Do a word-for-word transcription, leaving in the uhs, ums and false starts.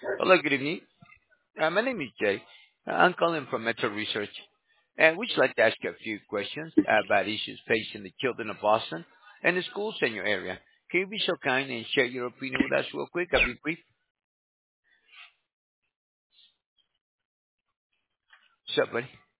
Hello, good evening. Uh, my name is Jay. Uh, I'm calling from Metro Research, and we'd like to ask you a few questions about issues facing the children of Boston and the schools in your area. Can you be so kind and share your opinion with us real quick? I'll be brief. What's up, buddy?